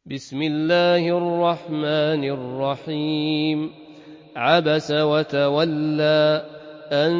بسم الله الرحمن الرحيم. عبس وتولى أن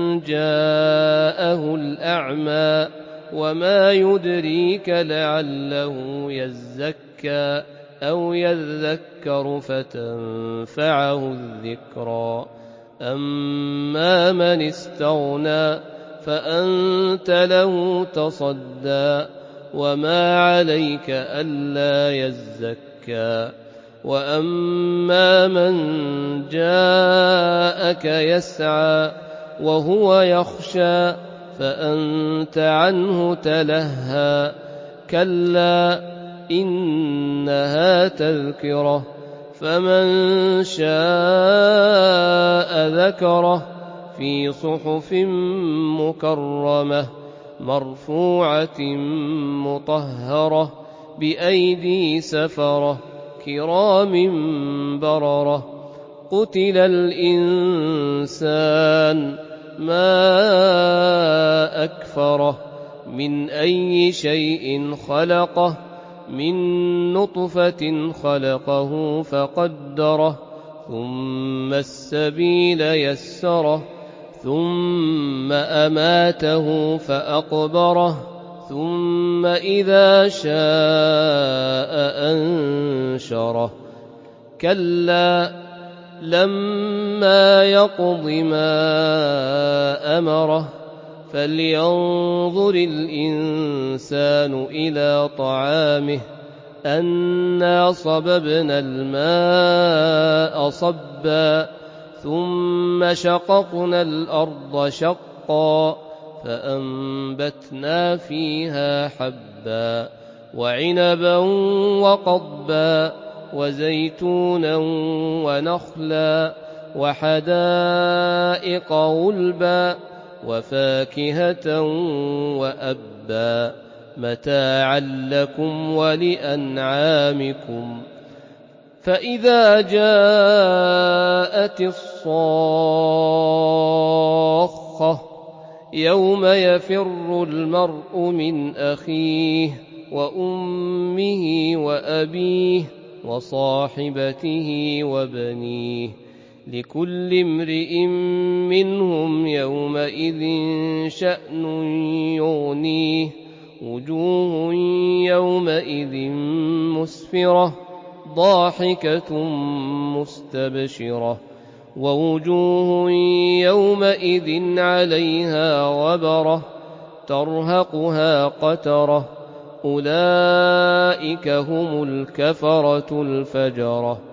جاءه الأعمى وما يدريك لعله يزكى أو يذكر فتنفعه الذكرى. أما من استغنى فأنت له تصدى وما عليك ألا يزكى. وأما من جاءك يسعى وهو يخشى فأنت عنه تلهى. كلا إنها تذكرة فمن شاء ذكره في صحف مكرمة مرفوعة مطهرة بأيدي سفرة كرام بررة. قتل الإنسان ما أكفره من أي شيء خلقه من نطفة خلقه فقدره ثم السبيل يسره ثم أماته فأقبره ثم إذا شاء أنشره. كلا لما يقض ما أمره فلينظر الإنسان إلى طعامه أنا صببنا الماء صبا ثم شققنا الأرض شقا فأنبتنا فيها حبا وعنبا وقضبا وزيتونا ونخلا وحدائق غلبا وفاكهة وأبا متاعا لكم ولأنعامكم. فإذا جاءت الصاخة يوم يفر المرء من أخيه وأمه وأبيه وصاحبته وبنيه لكل امرئ منهم يومئذ شأن يغنيه. وجوه يومئذ مسفرة ضاحكة مستبشرة ووجوه يومئذ عليها غبرة ترهقها قترة. أولئك هم الكفرة الفجرة.